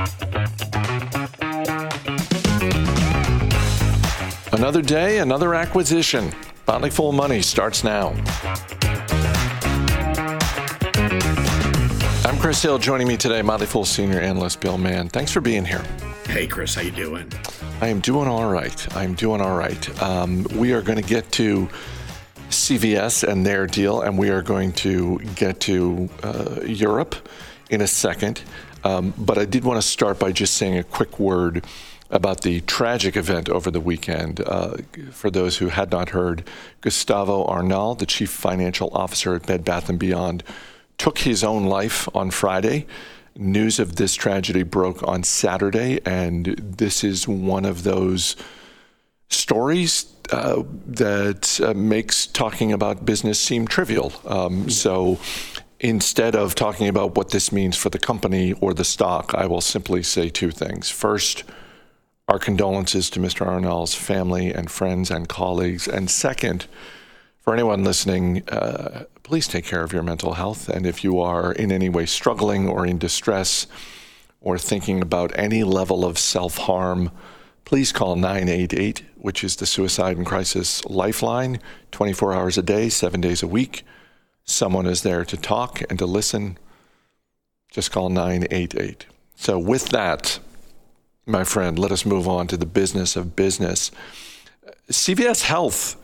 Another day, another acquisition. Motley Fool Money starts now. I'm Chris Hill. Joining me today, Motley Fool Senior Analyst Bill Mann. Thanks for being here. Hey, Chris. How you doing? I am doing all right. We are going to get to CVS and their deal, and we are going to get to Europe in a second. But I did want to start by just saying a quick word about the tragic event over the weekend. For those who had not heard, Gustavo Arnal, the chief financial officer at Bed Bath & Beyond, took his own life on Friday. News of this tragedy broke on Saturday, and this is one of those stories that makes talking about business seem trivial. So instead of talking about what this means for the company or the stock, I will simply say two things. First, our condolences to Mr. Arnal's family and friends and colleagues. And second, for anyone listening, please take care of your mental health. And if you are in any way struggling or in distress or thinking about any level of self-harm, please call 988, which is the Suicide and Crisis Lifeline, 24 hours a day, 7 days a week. Someone is there to talk and to listen. Just call 988. So with that, my friend, let us move on to the business of business. CVS Health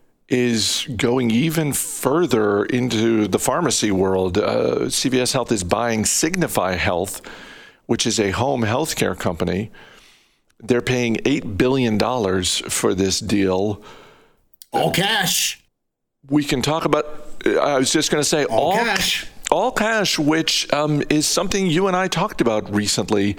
is going even further into the pharmacy world. CVS Health is buying Signify Health, which is a home healthcare company. They're paying $8 billion for this deal. All cash. We can talk about, I was just going to say, all cash. All cash, which is something you and I talked about recently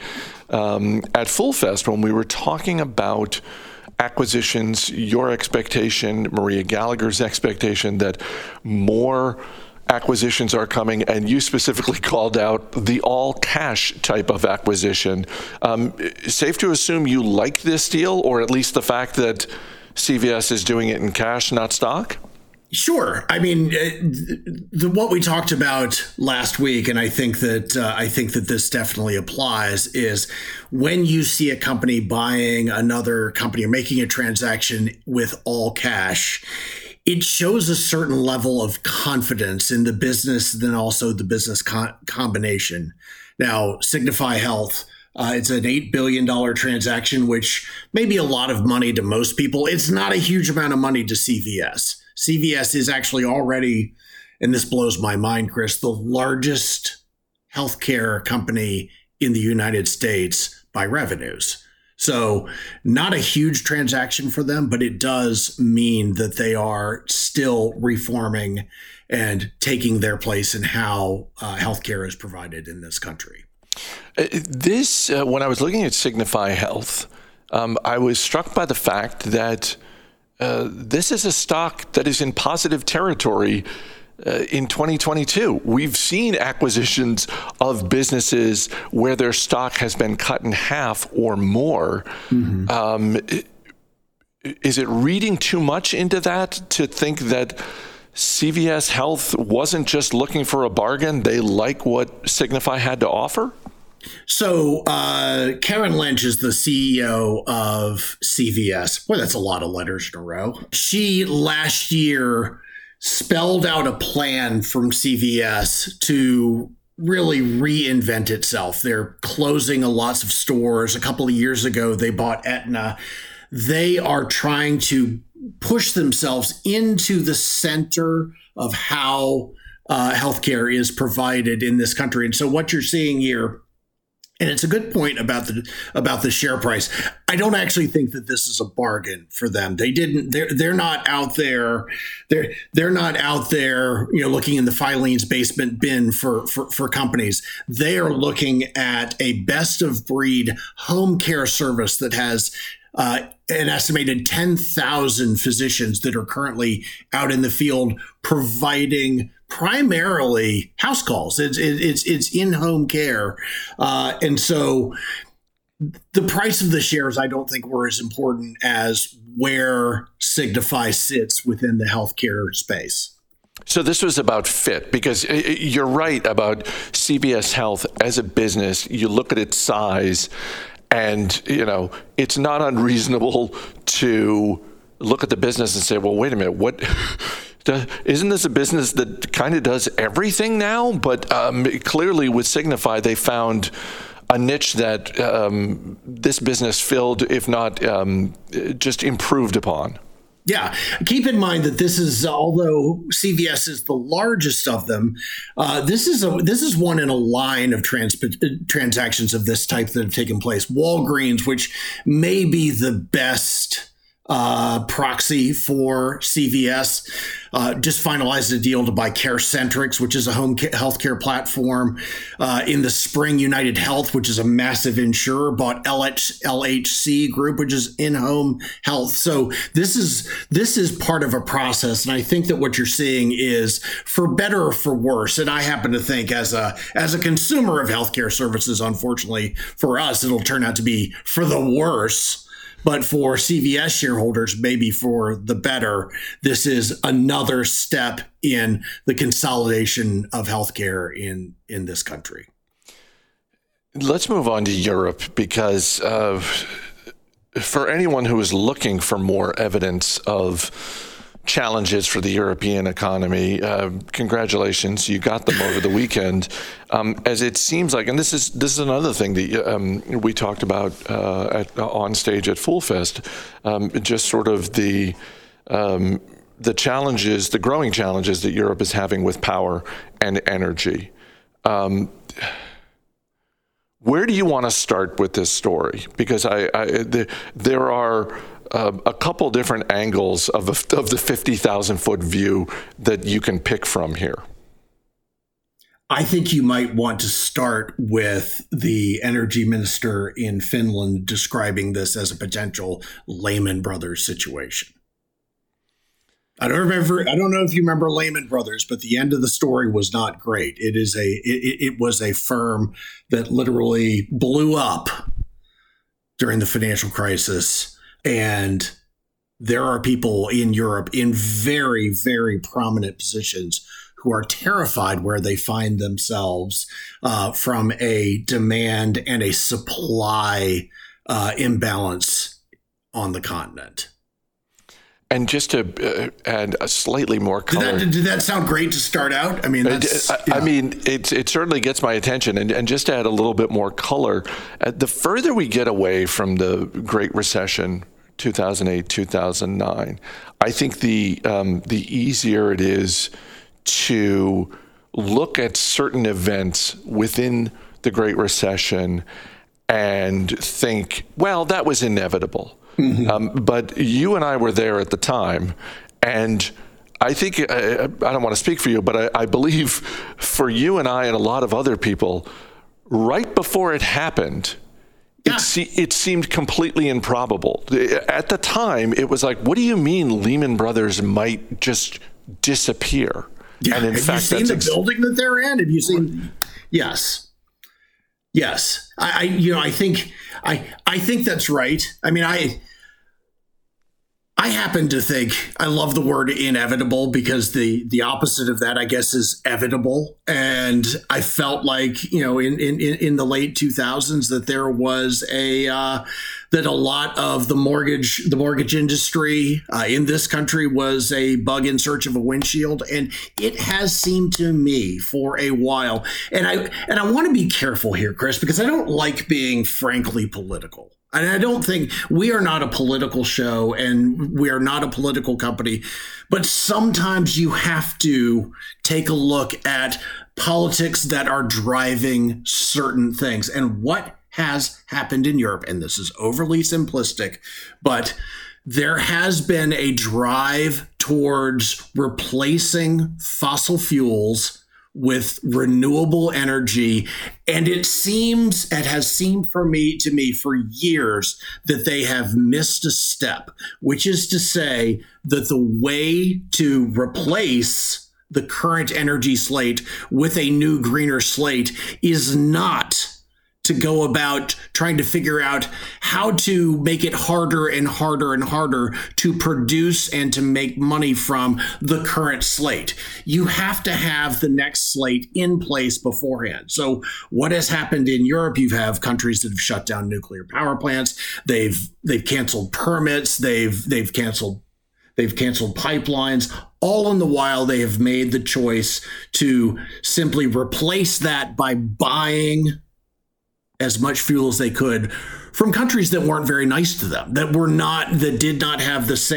at Full Fest when we were talking about acquisitions, your expectation, Maria Gallagher's expectation that more acquisitions are coming, and you specifically called out the all-cash type of acquisition. Safe to assume you like this deal, or at least the fact that CVS is doing it in cash, not stock? Sure. I mean, what we talked about last week, and I think that this definitely applies, is when you see a company buying another company or making a transaction with all cash, it shows a certain level of confidence in the business, then also the business combination. Now, Signify Health, it's an $8 billion transaction, which may be a lot of money to most people. It's not a huge amount of money to CVS. CVS is actually already, and this blows my mind, Chris, the largest healthcare company in the United States by revenues. So not a huge transaction for them, but it does mean that they are still reforming and taking their place in how healthcare is provided in this country. When I was looking at Signify Health, I was struck by the fact that this is a stock that is in positive territory in 2022. We've seen acquisitions of businesses where their stock has been cut in half or more. Mm-hmm. Is it reading too much into that to think that CVS Health wasn't just looking for a bargain? They like what Signify had to offer? So Karen Lynch is the CEO of CVS. Boy, that's a lot of letters in a row. She last year spelled out a plan from CVS to really reinvent itself. They're closing lots of stores. A couple of years ago, they bought Aetna. They are trying to push themselves into the center of how healthcare is provided in this country. And so what you're seeing here, and it's a good point about the share price. I don't actually think that this is a bargain for them. They're not out there. They're not out there, looking in the Filene's basement bin for companies. They are looking at a best of breed home care service that has an estimated 10,000 physicians that are currently out in the field providing primarily house calls. It's in-home care. And so the price of the shares, I don't think were as important as where Signify sits within the healthcare space. So this was about fit, because you're right about CVS Health as a business. You look at its size, and it's not unreasonable to look at the business and say, well, wait a minute, isn't this a business that kind of does everything now? But clearly with Signify, they found a niche that this business filled, if not just improved upon. Yeah. Keep in mind that this is, although CVS is the largest of them, this is one in a line of transactions of this type that have taken place. Walgreens, which may be the best proxy for CVS, just finalized a deal to buy CareCentrix, which is a home healthcare platform. In the spring, United Health, which is a massive insurer, bought LHC Group, which is in-home health. So this is part of a process, and I think that what you're seeing is for better or for worse. And I happen to think, as a consumer of healthcare services, unfortunately for us, it'll turn out to be for the worse. But for CVS shareholders, maybe for the better. This is another step in the consolidation of healthcare in this country. Let's move on to Europe, because for anyone who is looking for more evidence of challenges for the European economy, congratulations, you got them over the weekend. As it seems like, and this is another thing that we talked about on stage at FoolFest, just sort of the challenges, the growing challenges that Europe is having with power and energy. Where do you want to start with this story? Because there are a couple different angles of the 50,000-foot view that you can pick from here. I think you might want to start with the energy minister in Finland describing this as a potential Lehman Brothers situation. I don't know if you remember Lehman Brothers, but the end of the story was not great. It was a firm that literally blew up during the financial crisis. And there are people in Europe in very, very prominent positions who are terrified where they find themselves from a demand and a supply imbalance on the continent. And just to add a slightly more color. Did that sound great to start out? I mean, it certainly gets my attention. And just to add a little bit more color, the further we get away from the Great Recession, 2008, 2009, I think the easier it is to look at certain events within the Great Recession and think, well, that was inevitable. Mm-hmm. But you and I were there at the time, and I think, I don't want to speak for you, but I believe for you and I and a lot of other people, right before it happened, it seemed completely improbable. At the time, it was like, what do you mean Lehman Brothers might just disappear? Yeah. And in fact, you seen the building that they're in? Have you seen? Yes. I think that's right. I mean, I happen to think I love the word inevitable, because the opposite of that, I guess, is evitable. And I felt like, in the late 2000s that there was that a lot of the mortgage industry in this country was a bug in search of a windshield. And it has seemed to me for a while. And I want to be careful here, Chris, because I don't like being frankly political. And I don't think we are not a political show, and we are not a political company, but sometimes you have to take a look at politics that are driving certain things. And what has happened in Europe, and this is overly simplistic, but there has been a drive towards replacing fossil fuels with renewable energy. And it has seemed to me for years that they have missed a step, which is to say that the way to replace the current energy slate with a new, greener slate is not to go about trying to figure out how to make it harder and harder and harder to produce and to make money from the current slate. You have to have the next slate in place beforehand. So what has happened in Europe, you have countries that have shut down nuclear power plants. They've canceled permits. They've canceled pipelines. All in the while, they have made the choice to simply replace that by buying as much fuel as they could from countries that weren't very nice to them, that did not have the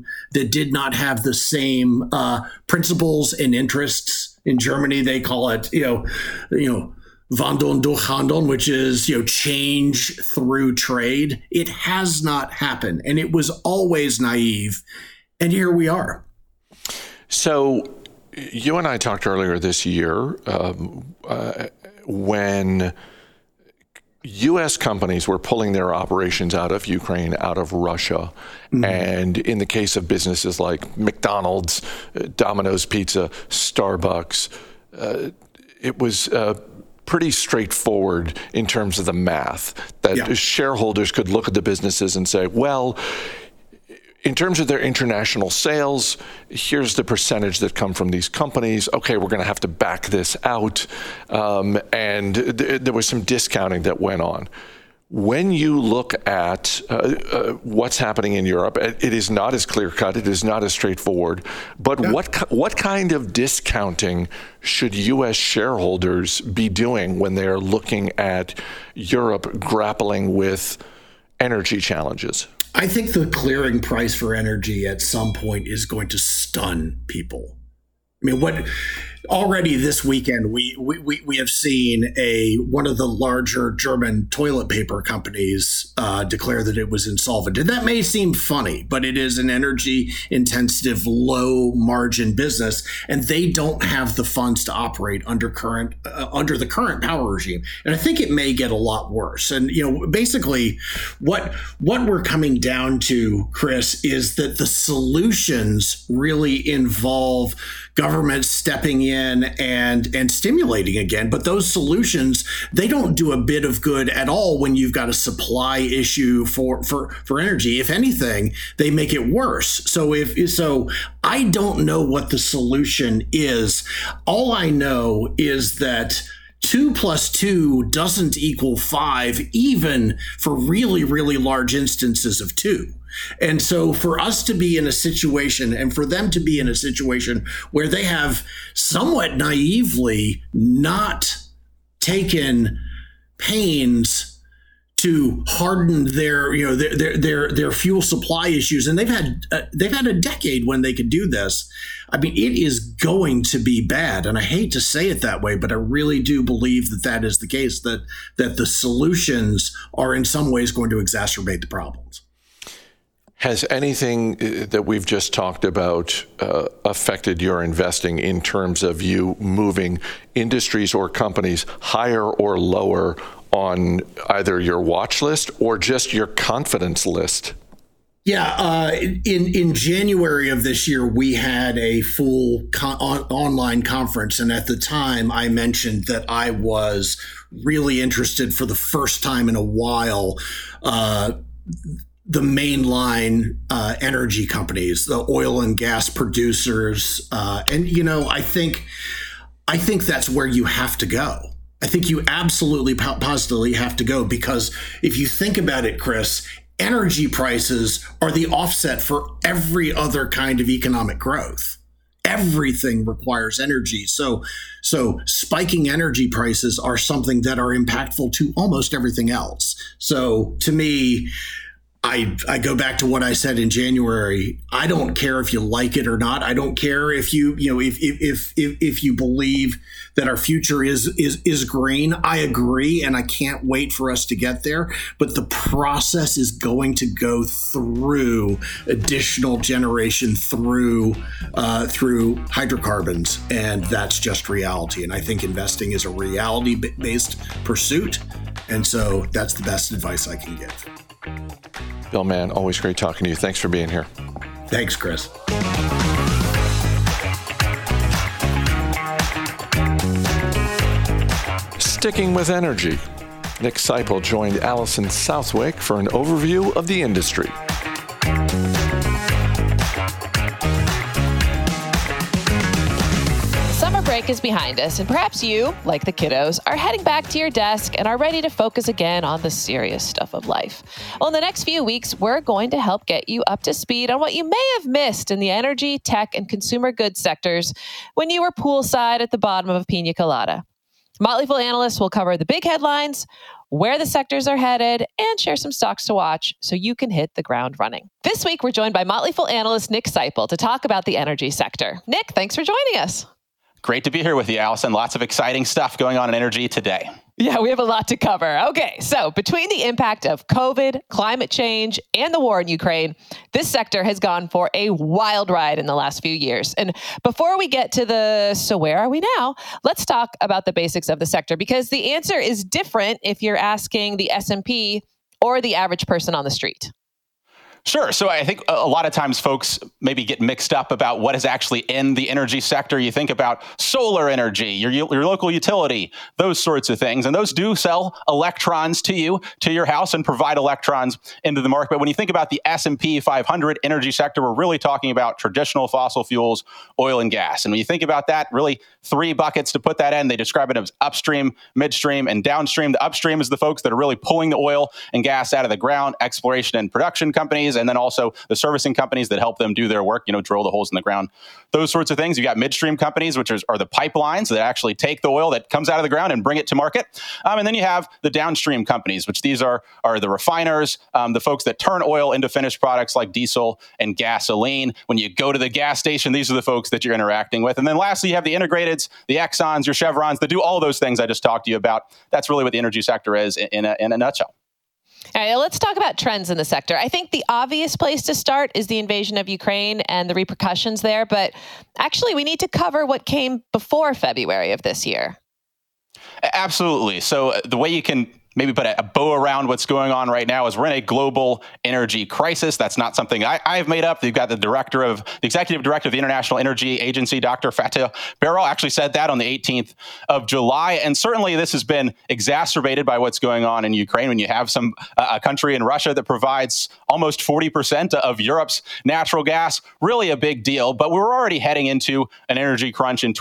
same principles and interests. In Germany, they call it, Wandel durch Handeln, which is, change through trade. It has not happened, and it was always naive. And here we are. So you and I talked earlier this year when U.S. companies were pulling their operations out of Ukraine, out of Russia. Mm-hmm. And in the case of businesses like McDonald's, Domino's Pizza, Starbucks, it was pretty straightforward in terms of the math that shareholders could look at the businesses and say, well, in terms of their international sales, here's the percentage that come from these companies. Okay, we're going to have to back this out. And there was some discounting that went on. When you look at what's happening in Europe, it is not as clear-cut. It is not as straightforward. But what kind of discounting should U.S. shareholders be doing when they're looking at Europe grappling with energy challenges? I think the clearing price for energy at some point is going to stun people. I mean, already this weekend we have seen one of the larger German toilet paper companies declare that it was insolvent. And that may seem funny, but it is an energy intensive, low margin business, and they don't have the funds to operate under the current power regime. And I think it may get a lot worse. And basically what we're coming down to, Chris, is that the solutions really involve government stepping in and stimulating again. But those solutions, they don't do a bit of good at all when you've got a supply issue for energy. If anything, they make it worse. So I don't know what the solution is. All I know is that 2 + 2 doesn't equal 5, even for really, really large instances of 2. And so for us to be in a situation, and for them to be in a situation where they have somewhat naively not taken pains to harden their fuel supply issues, and they've had a decade when they could do this. I mean, it is going to be bad, and I hate to say it that way, but I really do believe that is the case. That the solutions are in some ways going to exacerbate the problems. Has anything that we've just talked about affected your investing in terms of you moving industries or companies higher or lower on either your watch list or just your confidence list? Yeah, in January of this year, we had a full online conference. And at the time, I mentioned that I was really interested for the first time in a while the mainline energy companies, the oil and gas producers. And I think that's where you have to go. I think you absolutely positively have to go, because if you think about it, Chris, energy prices are the offset for every other kind of economic growth. Everything requires energy. So spiking energy prices are something that are impactful to almost everything else. So to me, I go back to what I said in January. I don't care if you like it or not. I don't care if if you believe that our future is green. I agree, and I can't wait for us to get there. But the process is going to go through additional generation, through hydrocarbons, and that's just reality. And I think investing is a reality-based pursuit, and so that's the best advice I can give. Bill Mann, always great talking to you. Thanks for being here. Thanks, Chris. Sticking with energy, Nick Seipel joined Allison Southwick for an overview of the industry. Summer break is behind us, and perhaps you, like the kiddos, are heading back to your desk and are ready to focus again on the serious stuff of life. Well, in the next few weeks, we're going to help get you up to speed on what you may have missed in the energy, tech, and consumer goods sectors when you were poolside at the bottom of a pina colada. Motley Fool analysts will cover the big headlines, where the sectors are headed, and share some stocks to watch so you can hit the ground running. This week, we're joined by Motley Fool analyst Nick Seipel to talk about the energy sector. Nick, thanks for joining us. Great to be here with you, Allison. Lots of exciting stuff going on in energy today. Yeah, we have a lot to cover. Okay, so between the impact of COVID, climate change, and the war in Ukraine, this sector has gone for a wild ride in the last few years. And before we get to so where are we now, let's talk about the basics of the sector, because the answer is different if you're asking the S&P or the average person on the street. Sure. So I think a lot of times folks maybe get mixed up about what is actually in the energy sector. You think about solar energy, your local utility, those sorts of things. And those do sell electrons to you, to your house, and provide electrons into the market. But when you think about the S&P 500 energy sector, we're really talking about traditional fossil fuels, oil and gas. And when you think about that, really three buckets to put that in. They describe it as upstream, midstream, and downstream. The upstream is the folks that are really pulling the oil and gas out of the ground, exploration and production companies, and then also the servicing companies that help them do their work, drill the holes in the ground, those sorts of things. You got midstream companies, which are the pipelines that actually take the oil that comes out of the ground and bring it to market. And then you have the downstream companies, which these are the refiners, the folks that turn oil into finished products like diesel and gasoline. When you go to the gas station, these are the folks that you're interacting with. And then lastly, you have the integrateds, the Exxons, your Chevrons that do all those things I just talked to you about. That's really what the energy sector is in a nutshell. All right, let's talk about trends in the sector. I think the obvious place to start is the invasion of Ukraine and the repercussions there. But actually, we need to cover what came before February of this year. Absolutely. So the way you can maybe put a bow around what's going on right now is we're in a global energy crisis. That's not something I've made up. You've got the executive director of the International Energy Agency, Dr. Fatih Birol, actually said that on the 18th of July. And certainly this has been exacerbated by what's going on in Ukraine when you have a country in Russia that provides almost 40% of Europe's natural gas. Really a big deal. But we're already heading into an energy crunch in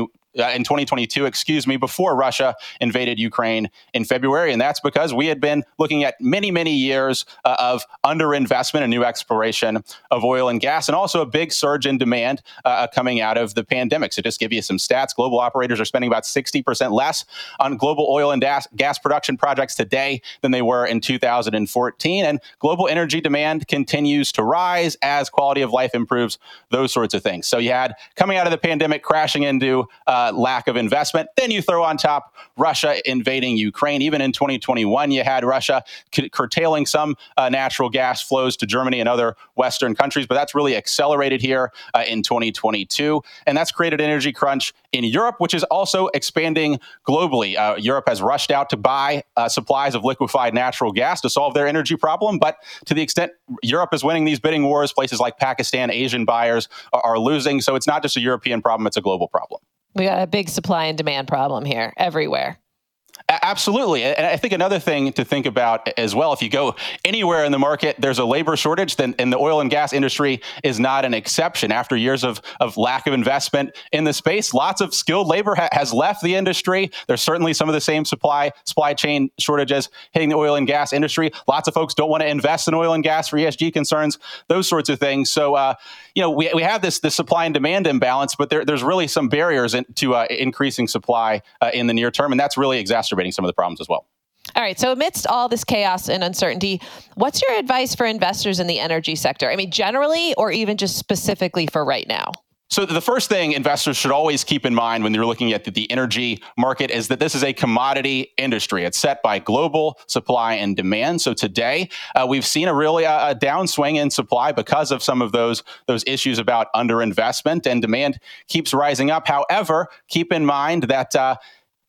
2022, before Russia invaded Ukraine in February. And that's because we had been looking at many, many years of underinvestment and new exploration of oil and gas, and also a big surge in demand coming out of the pandemic. So just give you some stats, global operators are spending about 60% less on global oil and gas production projects today than they were in 2014. And global energy demand continues to rise as quality of life improves, those sorts of things. So you had coming out of the pandemic crashing into lack of investment. Then you throw on top Russia invading Ukraine. Even in 2021, you had Russia curtailing some natural gas flows to Germany and other Western countries, but that's really accelerated here in 2022. And that's created an energy crunch in Europe, which is also expanding globally. Europe has rushed out to buy supplies of liquefied natural gas to solve their energy problem. But to the extent Europe is winning these bidding wars, places like Pakistan, Asian buyers are losing. So it's not just a European problem, it's a global problem. We got a big supply and demand problem here everywhere. Absolutely. And I think another thing to think about as well, if you go anywhere in the market, there's a labor shortage, and the oil and gas industry is not an exception. After years of lack of investment in the space, lots of skilled labor has left the industry. There's certainly some of the same supply chain shortages hitting the oil and gas industry. Lots of folks don't want to invest in oil and gas for ESG concerns, those sorts of things. So, we have this supply and demand imbalance, but there's really some barriers to increasing supply in the near term, and that's really exacerbating some of the problems as well. All right. So amidst all this chaos and uncertainty, what's your advice for investors in the energy sector? I mean, generally, or even just specifically for right now? So the first thing investors should always keep in mind when you're looking at the energy market is that this is a commodity industry. It's set by global supply and demand. So today we've seen a really a downswing in supply because of some of those issues about underinvestment, and demand keeps rising up. However, keep in mind that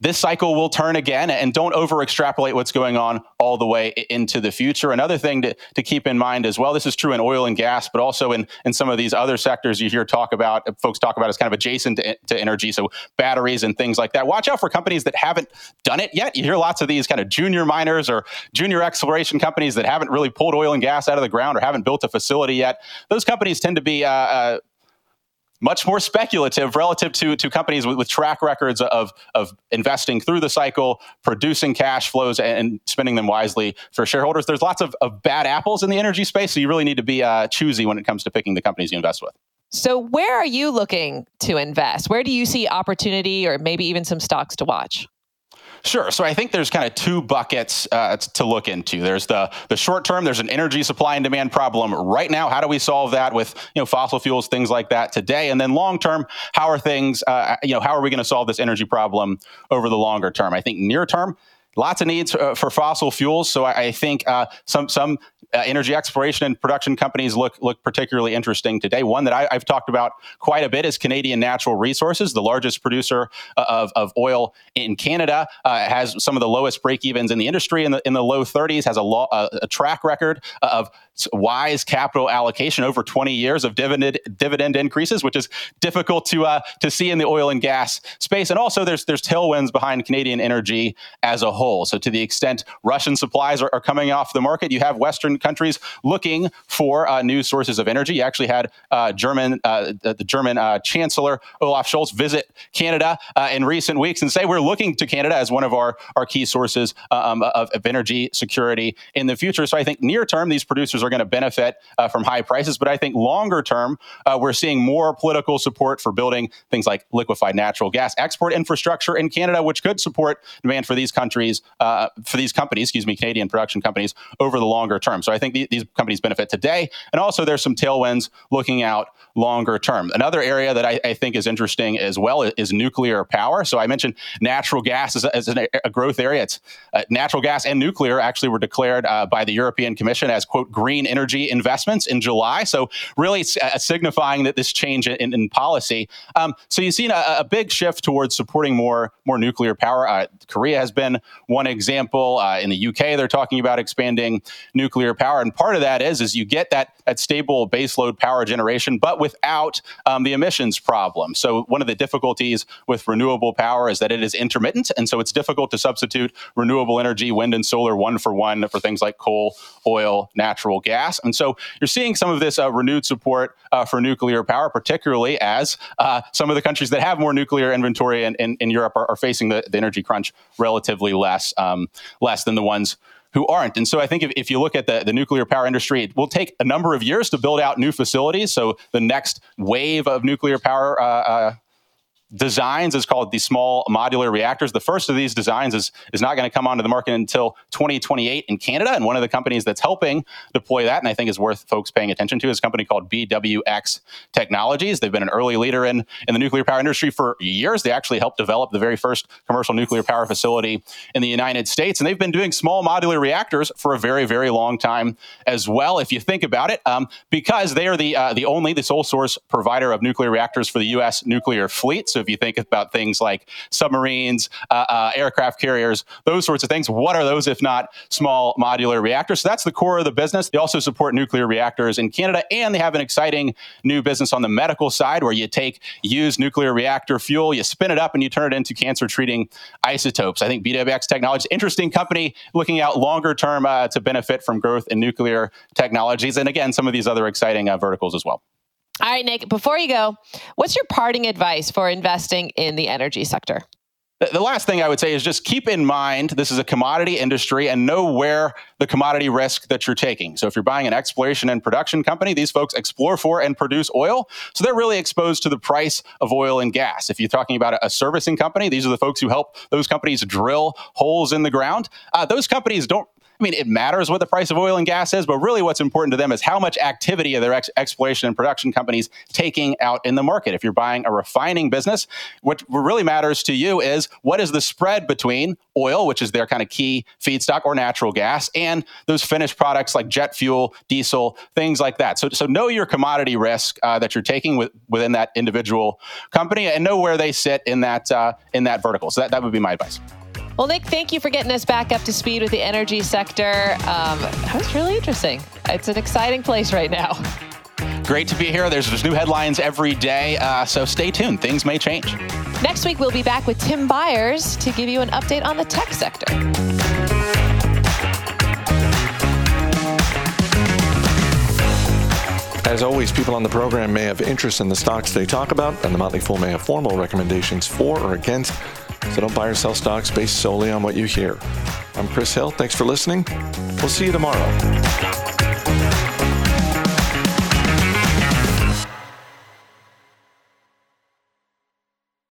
this cycle will turn again, and don't over extrapolate what's going on all the way into the future. Another thing to keep in mind as well, this is true in oil and gas, but also in some of these other sectors you hear folks talk about as kind of adjacent to energy. So batteries and things like that. Watch out for companies that haven't done it yet. You hear lots of these kind of junior miners or junior exploration companies that haven't really pulled oil and gas out of the ground or haven't built a facility yet. Those companies tend to be much more speculative relative to companies with track records of investing through the cycle, producing cash flows, and spending them wisely for shareholders. There's lots of bad apples in the energy space, so you really need to be choosy when it comes to picking the companies you invest with. So where are you looking to invest? Where do you see opportunity or maybe even some stocks to watch? Sure. So I think there's kind of two buckets to look into. There's the short term. There's an energy supply and demand problem right now. How do we solve that with fossil fuels, things like that today? And then long term, how are things? How are we going to solve this energy problem over the longer term? I think near term, lots of needs for fossil fuels. So I think some energy exploration and production companies look particularly interesting today. One that I've talked about quite a bit is Canadian Natural Resources, the largest producer of oil in Canada, has some of the lowest break-evens in the industry in the low 30s, has a track record of wise capital allocation over 20 years of dividend increases, which is difficult to see in the oil and gas space. And also there's tailwinds behind Canadian energy as a whole. So to the extent Russian supplies are coming off the market, you have Western countries looking for new sources of energy. You actually had the German Chancellor Olaf Scholz visit Canada in recent weeks and say we're looking to Canada as one of our key sources of energy security in the future. So I think near term, these producers are going to benefit from high prices. But I think longer term, we're seeing more political support for building things like liquefied natural gas export infrastructure in Canada, which could support demand for these companies, Canadian production companies, over the longer term. So I think these companies benefit today. And also there's some tailwinds looking out longer term. Another area that I think is interesting as well is nuclear power. So I mentioned natural gas as a growth area. It's natural gas and nuclear actually were declared by the European Commission as, quote, green energy investments in July. So really signifying that this change in policy. So you've seen a big shift towards supporting more nuclear power. Korea has been one example. In the UK, they're talking about expanding nuclear power. And part of that is you get that stable baseload power generation, but without the emissions problem. So one of the difficulties with renewable power is that it is intermittent. And so it's difficult to substitute renewable energy, wind and solar, one for things like coal, oil, natural gas. And so you're seeing some of this renewed support for nuclear power, particularly as some of the countries that have more nuclear inventory in Europe are facing the energy crunch relatively less than the ones who aren't. And so I think if you look at the nuclear power industry, it will take a number of years to build out new facilities. So the next wave of nuclear power designs is called the small modular reactors. The first of these designs is not going to come onto the market until 2028 in Canada. And one of the companies that's helping deploy that, and I think is worth folks paying attention to, is a company called BWX Technologies. They've been an early leader in the nuclear power industry for years. They actually helped develop the very first commercial nuclear power facility in the United States. And they've been doing small modular reactors for a very, very long time as well, if you think about it, because they are the sole source provider of nuclear reactors for the U.S. nuclear fleet. So if you think about things like submarines, aircraft carriers, those sorts of things, what are those if not small modular reactors? So that's the core of the business. They also support nuclear reactors in Canada, and they have an exciting new business on the medical side where you take used nuclear reactor fuel, you spin it up, and you turn it into cancer-treating isotopes. I think BWX Technologies, interesting company looking out longer term to benefit from growth in nuclear technologies. And again, some of these other exciting verticals as well. All right, Nick, before you go, what's your parting advice for investing in the energy sector? The last thing I would say is just keep in mind this is a commodity industry and know where the commodity risk that you're taking. So if you're buying an exploration and production company, these folks explore for and produce oil. So they're really exposed to the price of oil and gas. If you're talking about a servicing company, these are the folks who help those companies drill holes in the ground. Those companies don't I mean, it matters what the price of oil and gas is, but really what's important to them is how much activity are their exploration and production companies taking out in the market. If you're buying a refining business, what really matters to you is what is the spread between oil, which is their kind of key feedstock, or natural gas, and those finished products like jet fuel, diesel, things like that. So know your commodity risk that you're taking within that individual company, and know where they sit in that vertical. So that would be my advice. Well, Nick, thank you for getting us back up to speed with the energy sector. That was really interesting. It's an exciting place right now. Great to be here. There's new headlines every day, so stay tuned. Things may change. Next week, we'll be back with Tim Byers to give you an update on the tech sector. As always, people on the program may have interest in the stocks they talk about, and the Motley Fool may have formal recommendations for or against. So don't buy or sell stocks based solely on what you hear. I'm Chris Hill. Thanks for listening. We'll see you tomorrow.